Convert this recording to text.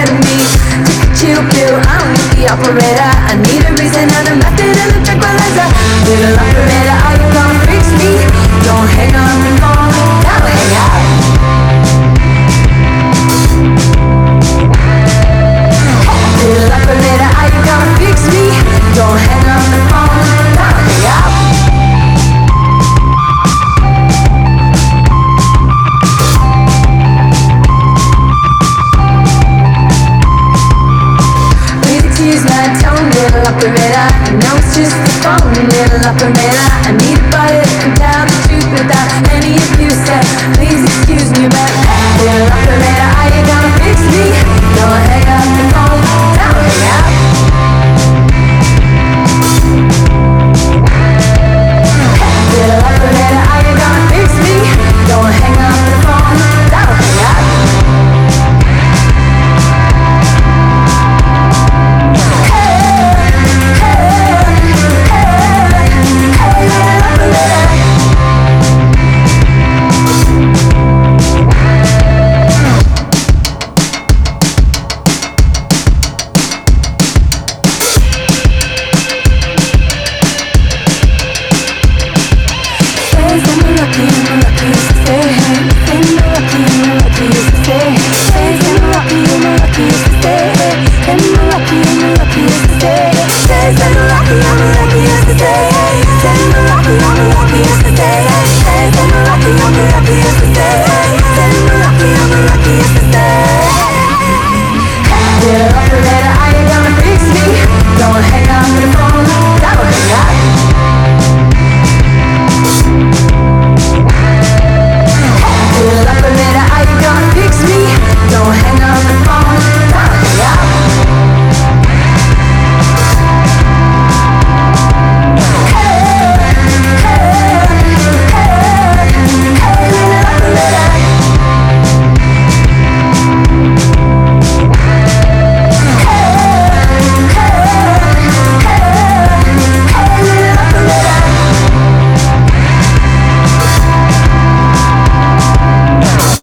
me. Chill pill, I don't need the operator. I need a reason and a method and a tranquilizer. Little operator, are you gonna fix me? Don't hang up the phone, now hang out. Little operator, are you gonna fix me? Don't hang up the phone, now hang out. Use my tone, little operator. I know it's just a phone, little operator. I need a body that can tell the truth without any abuse. Please excuse me, but little operator, are you gonna fix me? Don't hang up the phone, now hang out. Little operator, are you gonna fix me? Don't hang up the phone, now hang out. I'm the luckiest to stay.